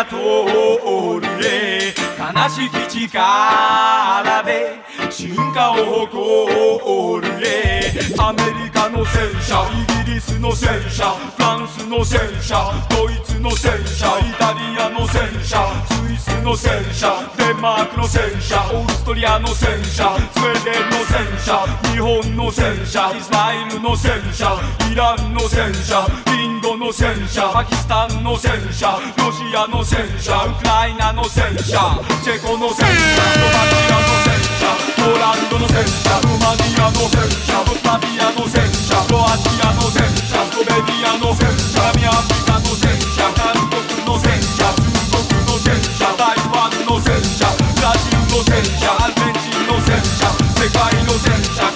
が通るへ悲しき力で進化を誇るへアメリカの戦車イギリスの戦車フランスの戦車ドイツの戦車イタリアの戦車スイスの戦車デンマークの戦車オーストリアの戦車スウェーデンの戦車日本の戦車イスラエルの戦車イランの戦車インドの戦車パキスタンの戦車ロシアの戦車ウクライナの戦車チェコの戦車スロバキアの戦車ポーランドの戦車ルーマニアの戦車ボスタビアの戦車クロアチアの戦車スロベニアの戦車南アフリカの戦車韓国の戦車中国の戦車台湾の戦車ブラジルの戦車アルゼンチンの戦車世界の戦車